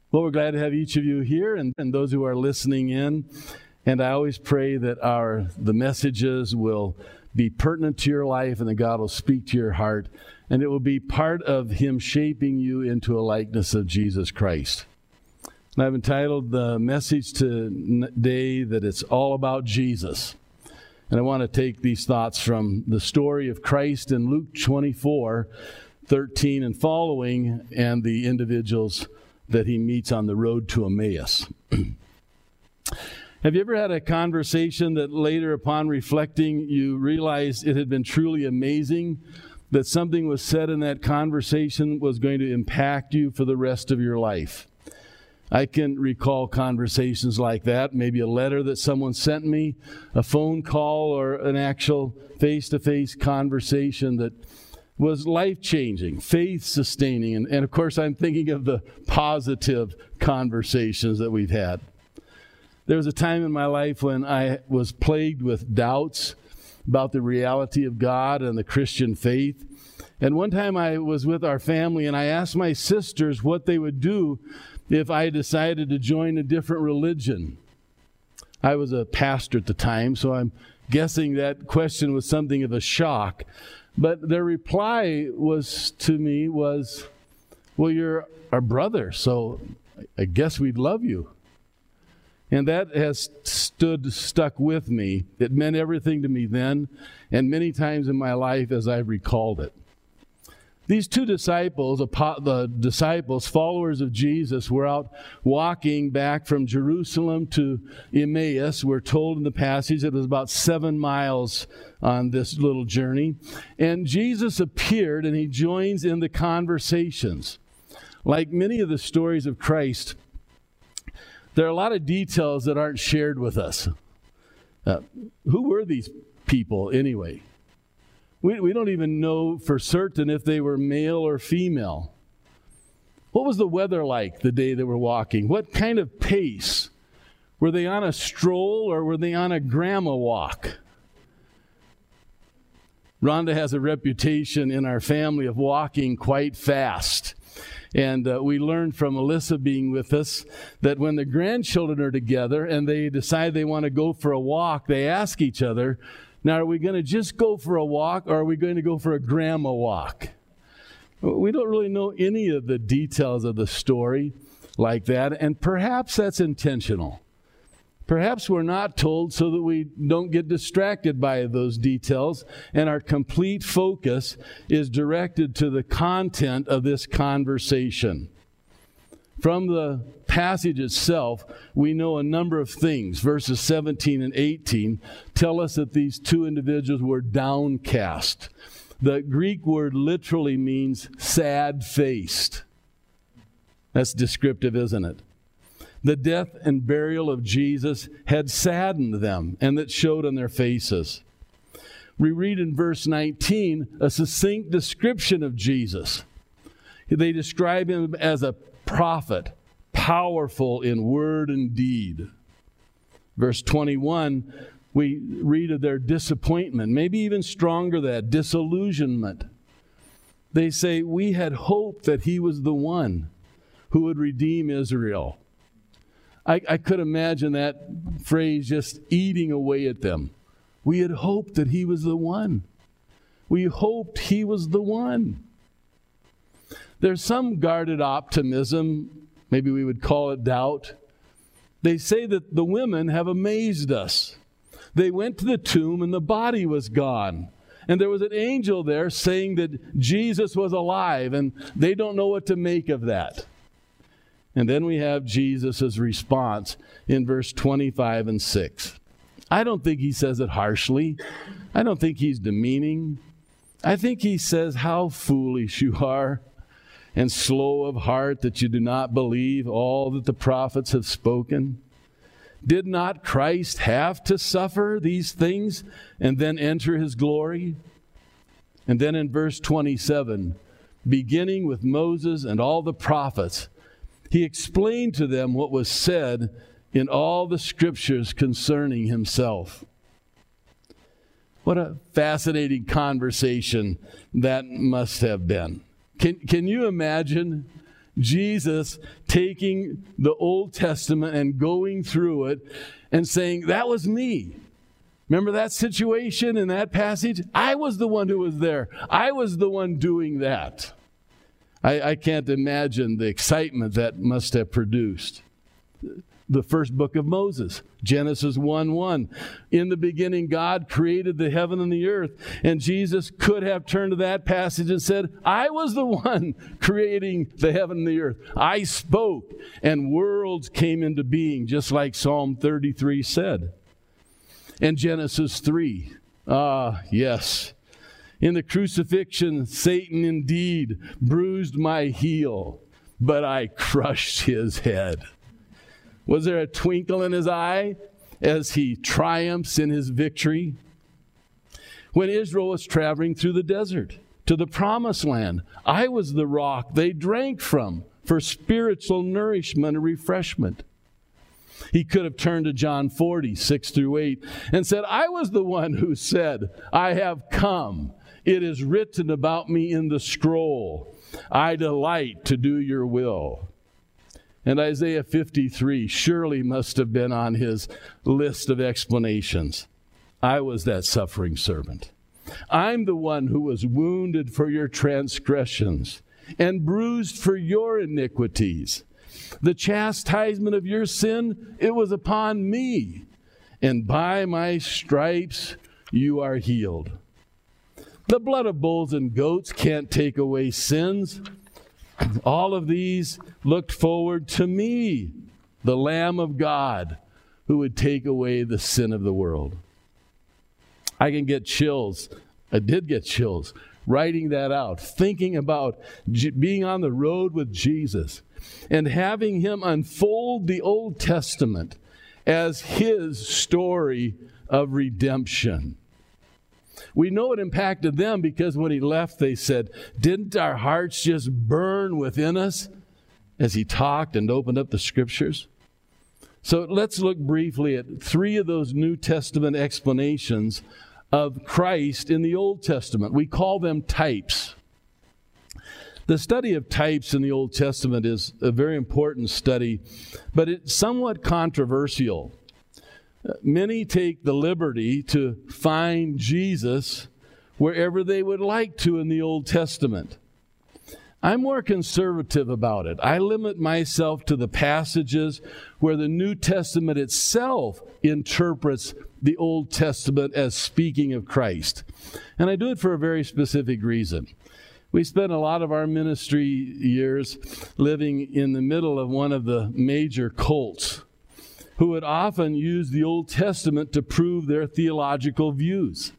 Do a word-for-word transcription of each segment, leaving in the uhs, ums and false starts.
Well, we're glad to have each of you here and, and those who are listening in. And I always pray that our the messages will be pertinent to your life and that God will speak to your heart. And it will be part of Him shaping you into a likeness of Jesus Christ. And I've entitled the message today that it's all about Jesus. And I want to take these thoughts from the story of Christ in Luke twenty-four, thirteen and following, and the individuals that He meets on the road to Emmaus. Have you ever had a conversation that later upon reflecting you realized it had been truly amazing, that something was said in that conversation was going to impact you for the rest of your life? I can recall conversations like that, maybe a letter that someone sent me, a phone call, or an actual face-to-face conversation that was life-changing, faith-sustaining. And, and of course, I'm thinking of the positive conversations that we've had. There was a time in my life when I was plagued with doubts about the reality of God and the Christian faith. And one time I was with our family, and I asked my sisters what they would do if I decided to join a different religion. I was a pastor at the time, so I'm guessing that question was something of a shock. But their reply was to me was, well, you're our brother, so I guess we'd love you. And that has stood, stuck with me. It meant everything to me then, and many times in my life as I've recalled it. These two disciples, the disciples, followers of Jesus, were out walking back from Jerusalem to Emmaus. We're told in the passage it was about seven miles on this little journey. And Jesus appeared and He joins in the conversations. Like many of the stories of Christ, there are a lot of details that aren't shared with us. Uh, who were these people anyway? We, we don't even know for certain if they were male or female. What was the weather like the day they were walking? What kind of pace? Were they on a stroll or were they on a grandma walk? Rhonda has a reputation in our family of walking quite fast. And uh, we learned from Alyssa being with us that when the grandchildren are together and they decide they want to go for a walk, they ask each other, now, are we going to just go for a walk, or are we going to go for a grandma walk? We don't really know any of the details of the story like that, and perhaps that's intentional. Perhaps we're not told so that we don't get distracted by those details, and our complete focus is directed to the content of this conversation. From the passage itself, we know a number of things. Verses seventeen and eighteen tell us that these two individuals were downcast. The Greek word literally means sad-faced. That's descriptive, isn't it? The death and burial of Jesus had saddened them, and that showed on their faces. We read in verse nineteen a succinct description of Jesus. They describe Him as a prophet, powerful in word and deed. Verse twenty-one, we read of their disappointment, maybe even stronger that, disillusionment. They say, we had hoped that He was the one who would redeem Israel. I, I could imagine that phrase just eating away at them. We had hoped that He was the one. We hoped He was the one. There's some guarded optimism, maybe we would call it doubt. They say that the women have amazed us. They went to the tomb and the body was gone. And there was an angel there saying that Jesus was alive, and they don't know what to make of that. And then we have Jesus' response in verse twenty-five and six. I don't think He says it harshly. I don't think He's demeaning. I think He says, how foolish you are, and slow of heart that you do not believe all that the prophets have spoken. Did not Christ have to suffer these things and then enter His glory? And then in verse twenty-seven, beginning with Moses and all the prophets, He explained to them what was said in all the scriptures concerning Himself. What a fascinating conversation that must have been. Can, can you imagine Jesus taking the Old Testament and going through it and saying, that was me. Remember that situation in that passage? I was the one who was there. I was the one doing that. I, I can't imagine the excitement that must have produced. The first book of Moses, Genesis one one. In the beginning, God created the heaven and the earth. And Jesus could have turned to that passage and said, I was the one creating the heaven and the earth. I spoke, and worlds came into being, just like Psalm thirty-three said. And Genesis three, ah, yes. In the crucifixion, Satan indeed bruised my heel, but I crushed his head. Was there a twinkle in his eye as he triumphs in his victory? When Israel was traveling through the desert to the promised land, I was the rock they drank from for spiritual nourishment and refreshment. He could have turned to John forty, six through eight, and said, I was the one who said, I have come. It is written about me in the scroll. I delight to do your will. And Isaiah fifty-three surely must have been on his list of explanations. I was that suffering servant. I'm the one who was wounded for your transgressions and bruised for your iniquities. The chastisement of your sin, it was upon me, and by my stripes you are healed. The blood of bulls and goats can't take away sins. All of these looked forward to me, the Lamb of God, who would take away the sin of the world. I can get chills. I did get chills writing that out, thinking about G- being on the road with Jesus and having him unfold the Old Testament as his story of redemption. We know it impacted them because when he left, they said, didn't our hearts just burn within us as he talked and opened up the scriptures? So let's look briefly at three of those New Testament explanations of Christ in the Old Testament. We call them types. The study of types in the Old Testament is a very important study, but it's somewhat controversial. Many take the liberty to find Jesus wherever they would like to in the Old Testament. I'm more conservative about it. I limit myself to the passages where the New Testament itself interprets the Old Testament as speaking of Christ. And I do it for a very specific reason. We spent a lot of our ministry years living in the middle of one of the major cults, who would often use the Old Testament to prove their theological views.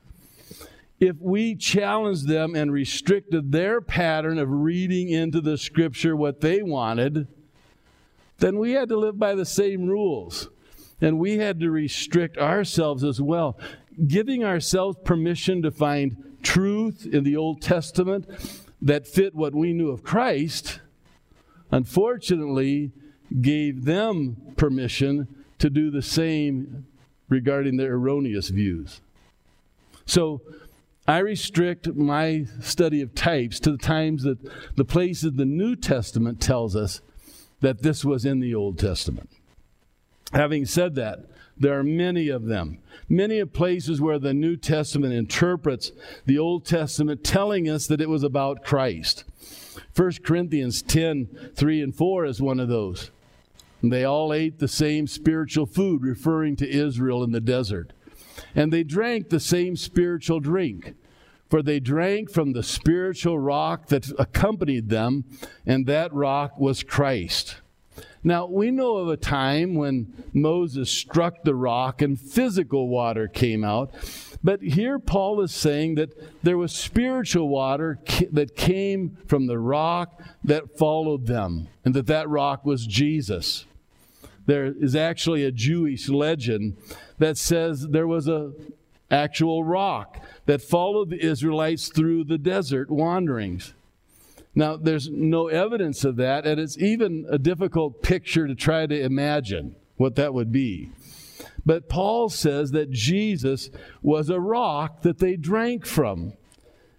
If we challenged them and restricted their pattern of reading into the Scripture what they wanted, then we had to live by the same rules. And we had to restrict ourselves as well, giving ourselves permission to find truth in the Old Testament that fit what we knew of Christ. Unfortunately, gave them permission to do the same regarding their erroneous views. So I restrict my study of types to the times that the places the New Testament tells us that this was in the Old Testament. Having said that, there are many of them. Many of places where the New Testament interprets the Old Testament telling us that it was about Christ. First Corinthians ten, three and four is one of those. They all ate the same spiritual food, referring to Israel in the desert. And they drank the same spiritual drink, for they drank from the spiritual rock that accompanied them, and that rock was Christ. Now, we know of a time when Moses struck the rock and physical water came out. But here Paul is saying that there was spiritual water that came from the rock that followed them, and that that rock was Jesus. There is actually a Jewish legend that says there was a actual rock that followed the Israelites through the desert wanderings. Now, there's no evidence of that, and it's even a difficult picture to try to imagine what that would be. But Paul says that Jesus was a rock that they drank from.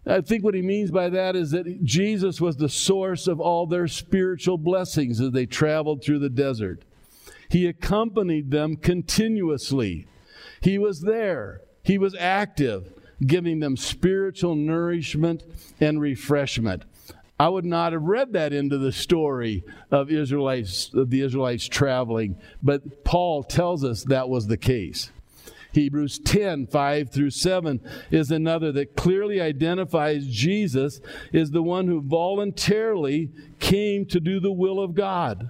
I think what he means by that is that Jesus was the source of all their spiritual blessings as they traveled through the desert. He accompanied them continuously. He was there. He was active, giving them spiritual nourishment and refreshment. I would not have read that into the story of Israelites, of the Israelites traveling, but Paul tells us that was the case. Hebrews ten, five through seven is another that clearly identifies Jesus as the one who voluntarily came to do the will of God.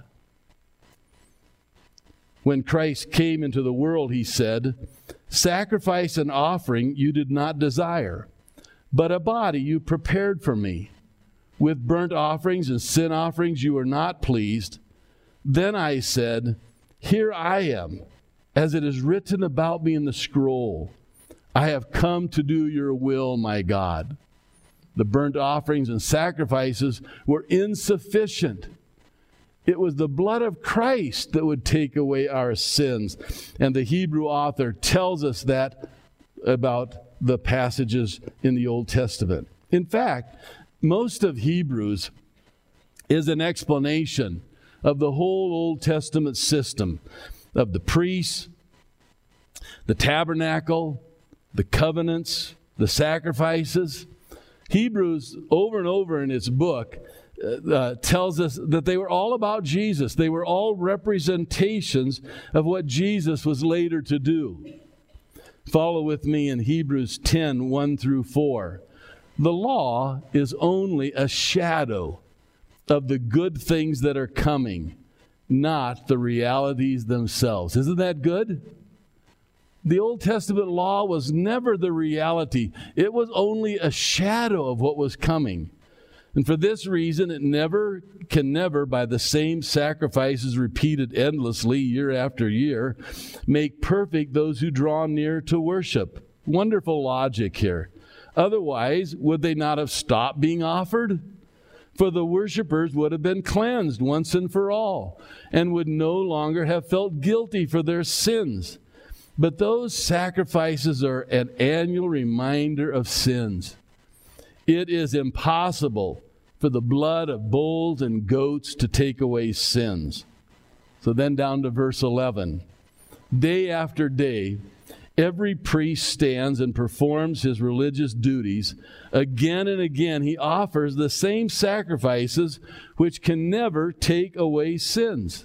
When Christ came into the world, he said, "Sacrifice and offering you did not desire, but a body you prepared for me. With burnt offerings and sin offerings you were not pleased. Then I said, Here I am, as it is written about me in the scroll. I have come to do your will, my God." The burnt offerings and sacrifices were insufficient. It was the blood of Christ that would take away our sins. And the Hebrew author tells us that about the passages in the Old Testament. In fact, most of Hebrews is an explanation of the whole Old Testament system of the priests, the tabernacle, the covenants, the sacrifices. Hebrews, over and over in its book, uh, tells us that they were all about Jesus. They were all representations of what Jesus was later to do. Follow with me in Hebrews ten, one through four. The law is only a shadow of the good things that are coming, not the realities themselves. Isn't that good? The Old Testament law was never the reality. It was only a shadow of what was coming. And for this reason, it never can never, by the same sacrifices repeated endlessly year after year, make perfect those who draw near to worship. Wonderful logic here. Otherwise, would they not have stopped being offered? For the worshipers would have been cleansed once and for all, and would no longer have felt guilty for their sins. But those sacrifices are an annual reminder of sins. It is impossible for the blood of bulls and goats to take away sins. So then down to verse eleven. Day after day, every priest stands and performs his religious duties. Again and again, he offers the same sacrifices which can never take away sins.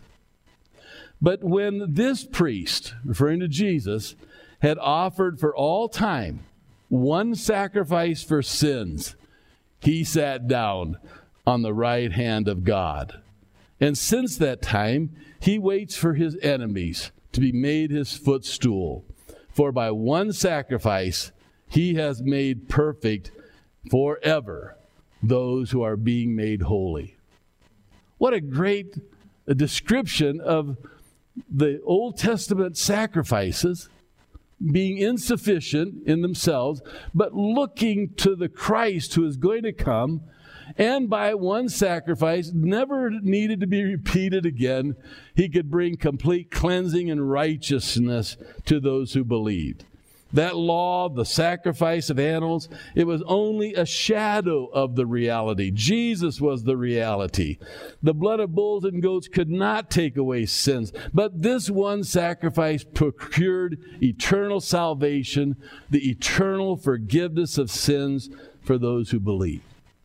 But when this priest, referring to Jesus, had offered for all time one sacrifice for sins, he sat down on the right hand of God. And since that time, he waits for his enemies to be made his footstool. For by one sacrifice, he has made perfect forever those who are being made holy. What a great description of the Old Testament sacrifices being insufficient in themselves, but looking to the Christ who is going to come, and by one sacrifice, never needed to be repeated again, he could bring complete cleansing and righteousness to those who believed. That law, the sacrifice of animals, it was only a shadow of the reality. Jesus was the reality. The blood of bulls and goats could not take away sins, but this one sacrifice procured eternal salvation, the eternal forgiveness of sins for those who believe.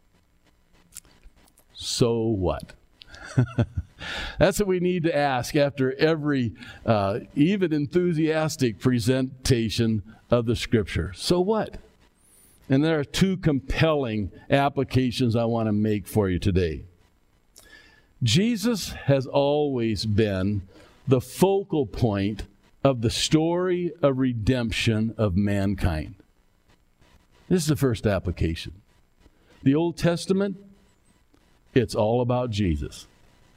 So what? That's what we need to ask after every, uh, even enthusiastic presentation of the Scripture. So what? And there are two compelling applications I want to make for you today. Jesus has always been the focal point of the story of redemption of mankind. This is the first application. The Old Testament, it's all about Jesus.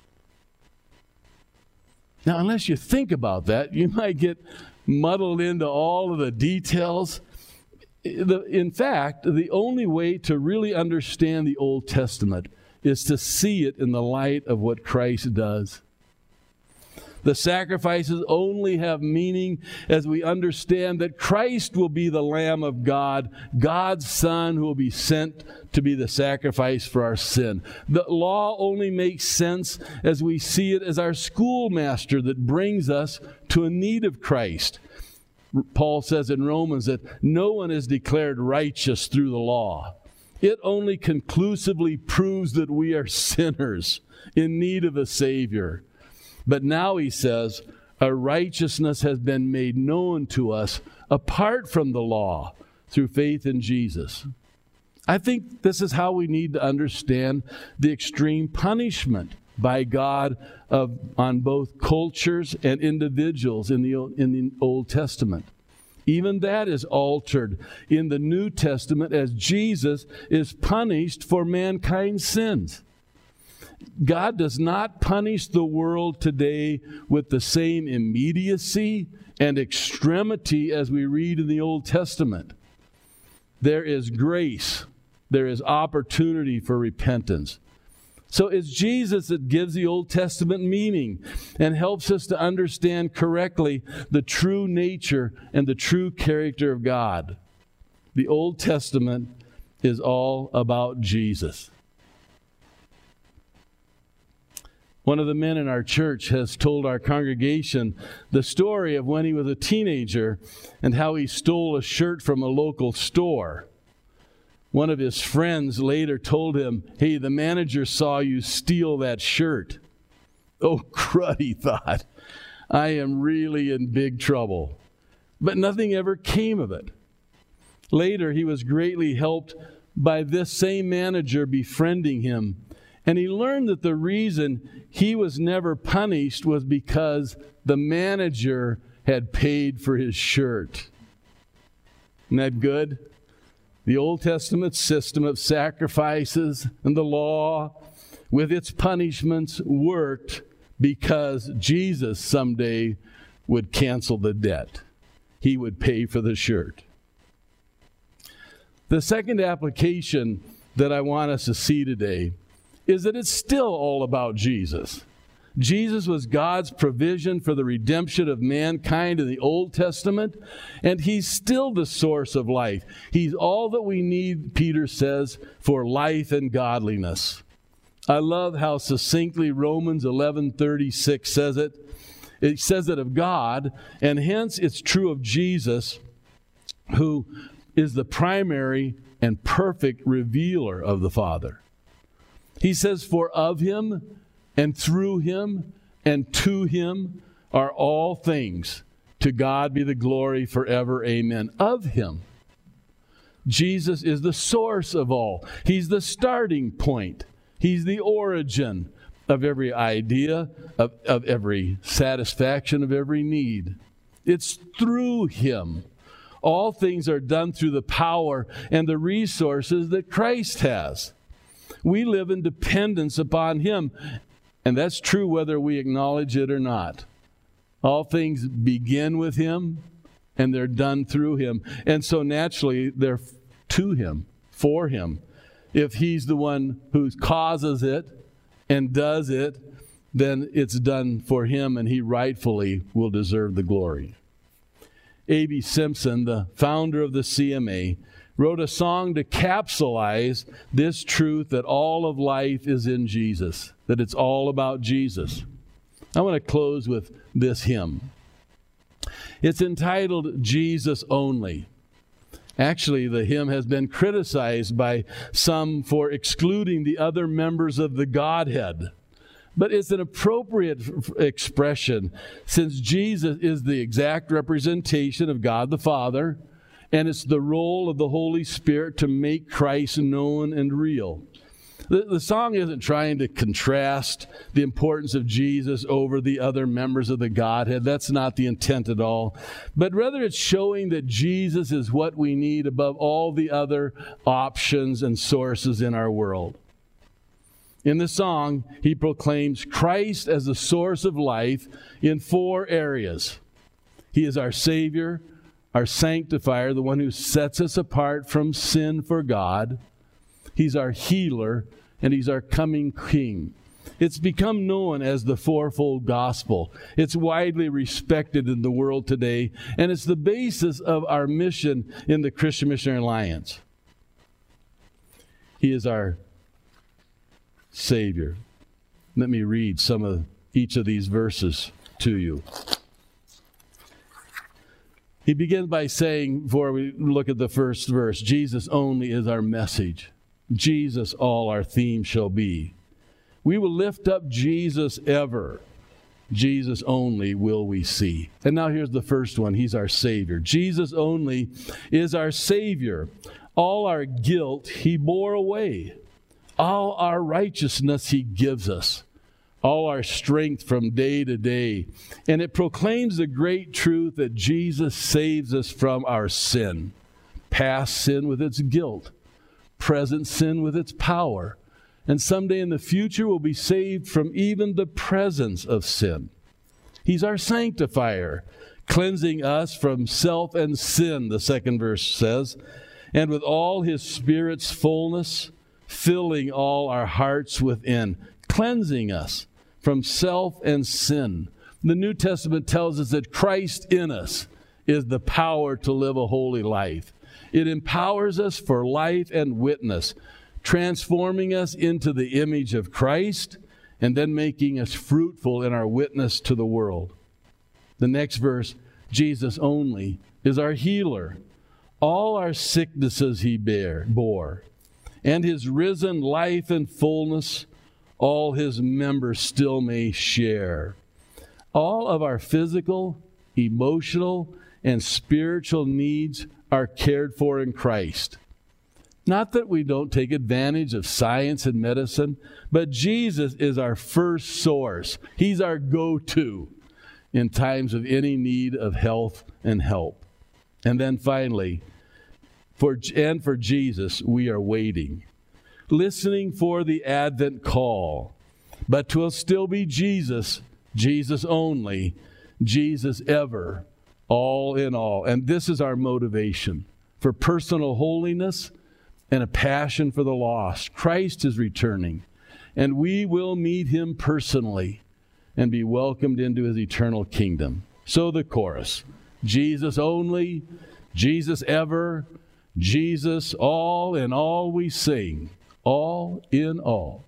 Now, unless you think about that, you might get muddled into all of the details. In fact, the only way to really understand the Old Testament is to see it in the light of what Christ does. The sacrifices only have meaning as we understand that Christ will be the Lamb of God, God's Son who will be sent to be the sacrifice for our sin. The law only makes sense as we see it as our schoolmaster that brings us to a need of Christ. Paul says in Romans that no one is declared righteous through the law. It only conclusively proves that we are sinners in need of a Savior. But now he says, our righteousness has been made known to us apart from the law through faith in Jesus. I think this is how we need to understand the extreme punishment by God of, on both cultures and individuals in the, in the Old Testament. Even that is altered in the New Testament as Jesus is punished for mankind's sins. God does not punish the world today with the same immediacy and extremity as we read in the Old Testament. There is grace. There is opportunity for repentance. So it's Jesus that gives the Old Testament meaning and helps us to understand correctly the true nature and the true character of God. The Old Testament is all about Jesus. One of the men in our church has told our congregation the story of when he was a teenager and how he stole a shirt from a local store. One of his friends later told him, "Hey, the manager saw you steal that shirt." Oh, crud, he thought. I am really in big trouble. But nothing ever came of it. Later, he was greatly helped by this same manager befriending him. And he learned that the reason he was never punished was because the manager had paid for his shirt. Isn't that good? The Old Testament system of sacrifices and the law with its punishments worked because Jesus someday would cancel the debt. He would pay for the shirt. The second application that I want us to see today is that it's still all about Jesus. Jesus was God's provision for the redemption of mankind in the Old Testament, and He's still the source of life. He's all that we need, Peter says, for life and godliness. I love how succinctly Romans eleven thirty-six says it. It says it of God, and hence it's true of Jesus, who is the primary and perfect revealer of the Father. He says, "For of Him, and through Him, and to Him are all things. To God be the glory forever. Amen." Of Him. Jesus is the source of all. He's the starting point. He's the origin of every idea, of, of every satisfaction, of every need. It's through Him. All things are done through the power and the resources that Christ has. We live in dependence upon Him. And that's true whether we acknowledge it or not. All things begin with Him, and they're done through Him. And so naturally, they're to Him, for Him. If He's the one who causes it and does it, then it's done for Him, and He rightfully will deserve the glory. A B Simpson, the founder of the C M A, wrote a song to capsulize this truth that all of life is in Jesus, that it's all about Jesus. I want to close with this hymn. It's entitled "Jesus Only." Actually, the hymn has been criticized by some for excluding the other members of the Godhead. But it's an appropriate f- expression since Jesus is the exact representation of God the Father, and it's the role of the Holy Spirit to make Christ known and real. The, the song isn't trying to contrast the importance of Jesus over the other members of the Godhead. That's not the intent at all. But rather it's showing that Jesus is what we need above all the other options and sources in our world. In the song, he proclaims Christ as the source of life in four areas. He is our Savior, our sanctifier, the one who sets us apart from sin for God. He's our healer, and He's our coming King. It's become known as the fourfold gospel. It's widely respected in the world today, and it's the basis of our mission in the Christian Missionary Alliance. He is our Savior. Let me read some of each of these verses to you. He begins by saying, before we look at the first verse, Jesus only is our message. Jesus all our theme shall be. We will lift up Jesus ever. Jesus only will we see. And now here's the first one. He's our Savior. Jesus only is our Savior. All our guilt He bore away. All our righteousness He gives us. All our strength from day to day. And it proclaims the great truth that Jesus saves us from our sin. Past sin with its guilt. Present sin with its power. And someday in the future we'll be saved from even the presence of sin. He's our sanctifier, cleansing us from self and sin, the second verse says. And with all His Spirit's fullness, filling all our hearts within, cleansing us from self and sin. The New Testament tells us that Christ in us is the power to live a holy life. It empowers us for life and witness, transforming us into the image of Christ and then making us fruitful in our witness to the world. The next verse, Jesus only is our healer. All our sicknesses He bare, bore, and His risen life and fullness all His members still may share. All of our physical, emotional, and spiritual needs are cared for in Christ. Not that we don't take advantage of science and medicine, but Jesus is our first source. He's our go-to in times of any need of health and help. And then finally, for and for Jesus, we are waiting, listening for the Advent call. But 'twill still be Jesus, Jesus only, Jesus ever, all in all. And this is our motivation for personal holiness and a passion for the lost. Christ is returning, and we will meet Him personally and be welcomed into His eternal kingdom. So the chorus, Jesus only, Jesus ever, Jesus all in all we sing, all in all.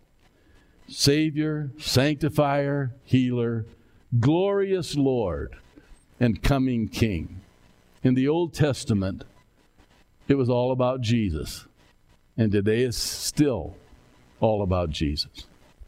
Savior, sanctifier, healer, glorious Lord, and coming King. In the Old Testament, it was all about Jesus. And today is still all about Jesus.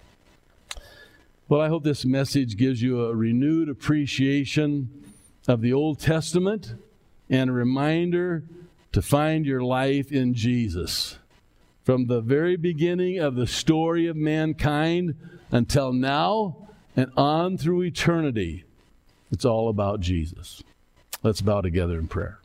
Well, I hope this message gives you a renewed appreciation of the Old Testament and a reminder to find your life in Jesus. From the very beginning of the story of mankind until now and on through eternity, it's all about Jesus. Let's bow together in prayer.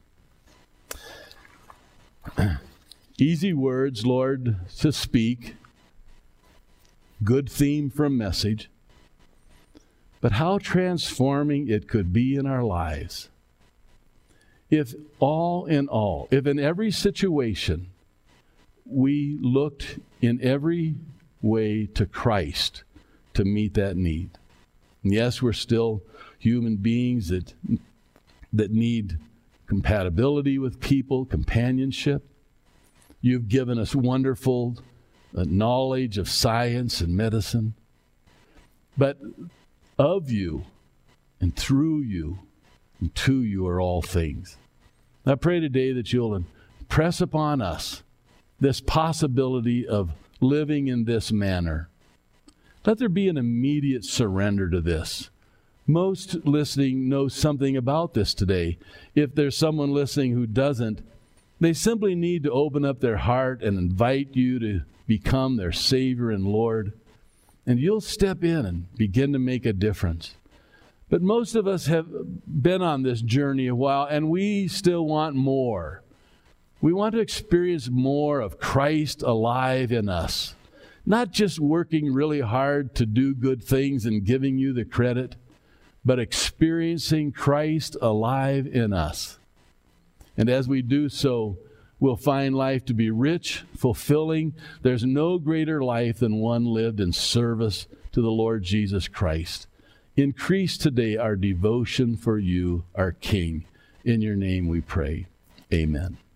Easy words, Lord, to speak. Good theme for a message. But how transforming it could be in our lives if all in all, if in every situation we looked in every way to Christ to meet that need. And yes, we're still human beings that, that need compatibility with people, companionship. You've given us wonderful uh, knowledge of science and medicine. But of you and through you and to you are all things. I pray today that you'll impress upon us this possibility of living in this manner. Let there be an immediate surrender to this. Most listening know something about this today. If there's someone listening who doesn't, they simply need to open up their heart and invite you to become their Savior and Lord. And you'll step in and begin to make a difference. But most of us have been on this journey a while, and we still want more. We want to experience more of Christ alive in us. Not just working really hard to do good things and giving you the credit, but experiencing Christ alive in us. And as we do so, we'll find life to be rich, fulfilling. There's no greater life than one lived in service to to the Lord Jesus Christ. Increase today our devotion for you, our King. In your name we pray. Amen.